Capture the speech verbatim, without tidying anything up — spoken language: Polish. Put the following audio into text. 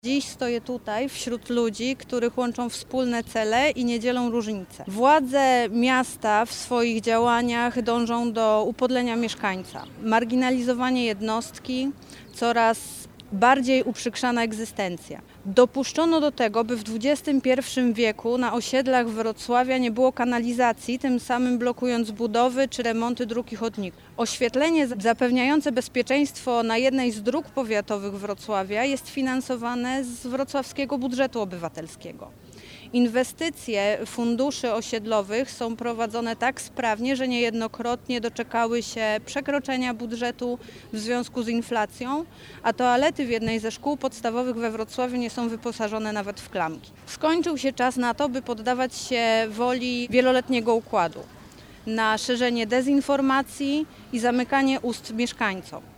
Dziś stoję tutaj wśród ludzi, których łączą wspólne cele i nie dzielą różnice. Władze miasta w swoich działaniach dążą do upodlenia mieszkańca, marginalizowanie jednostki, coraz bardziej uprzykrzana egzystencja. Dopuszczono do tego, by w dwudziestym pierwszym wieku na osiedlach Wrocławia nie było kanalizacji, tym samym blokując budowy czy remonty dróg i chodników. Oświetlenie zapewniające bezpieczeństwo na jednej z dróg powiatowych Wrocławia jest finansowane z wrocławskiego budżetu obywatelskiego. Inwestycje funduszy osiedlowych są prowadzone tak sprawnie, że niejednokrotnie doczekały się przekroczenia budżetu w związku z inflacją, a toalety w jednej ze szkół podstawowych we Wrocławiu nie są wyposażone nawet w klamki. Skończył się czas na to, by poddawać się woli wieloletniego układu, na szerzenie dezinformacji i zamykanie ust mieszkańcom.